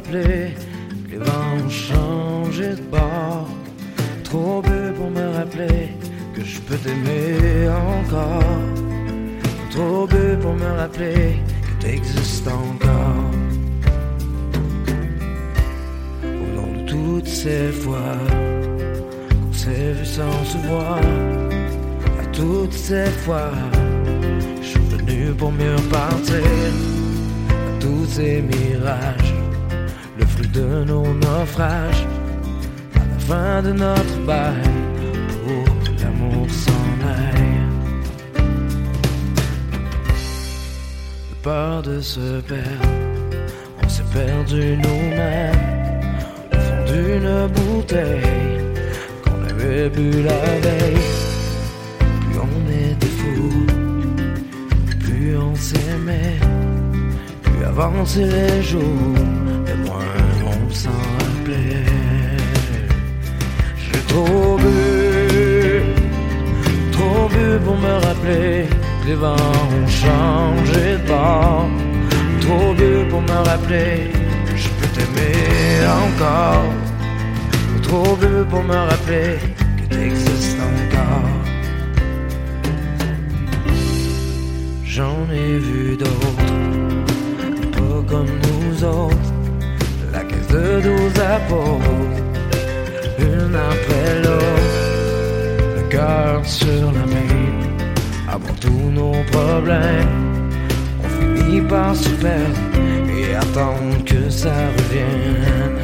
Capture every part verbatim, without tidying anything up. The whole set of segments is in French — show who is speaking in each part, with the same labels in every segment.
Speaker 1: rappeler que les vents ont changé de bord. Trop peu pour me rappeler que je peux t'aimer encore. Trop peu pour me rappeler que t'existes encore. Au long de toutes ces fois qu'on s'est vu sans se voir, à toutes ces fois je suis venu pour mieux repartir. À tous ces mirages, le fruit de nos naufrages, à la fin de notre bail, pour que l'amour s'en aille. De peur de se perdre, on s'est perdu nous-mêmes au fond d'une bouteille qu'on avait bu la veille. Plus on était fous, plus on s'aimait, plus avançaient les jours, et moins on s'en rappelait. J'ai trop bu, trop bu pour me rappeler que les vents ont changé de bord. Trop bu pour me rappeler que je peux t'aimer encore. Trop bu pour me rappeler que t'existes encore. J'en ai vu d'autres, pas comme nous autres, la caisse de douze apôtres, une après l'autre, le cœur sur la main, avoir tous nos problèmes, on finit par se perdre et attendre que ça revienne.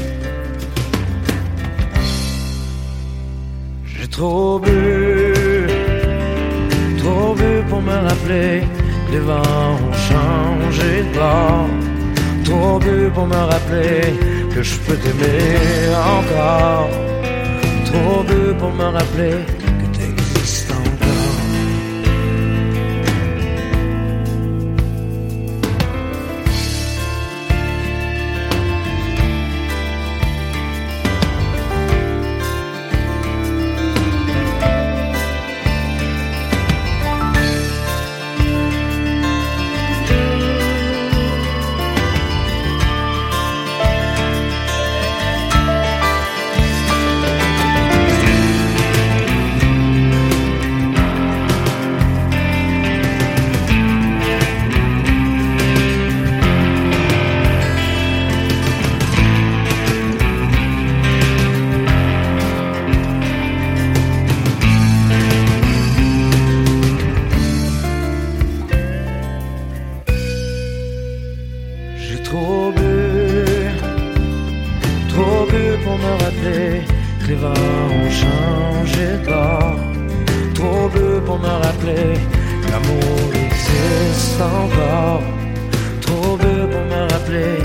Speaker 1: J'ai trop bu, trop bu pour me rappeler que les vents ont changé de bord. Trop bu pour me rappeler que je peux t'aimer encore. Trop bu pour me rappeler que t'existes encore. Trop bu, trop bu pour me rappeler que les vents ont changé de bord. Trop bu pour me rappeler que l'amour existe encore. Trop bu pour me rappeler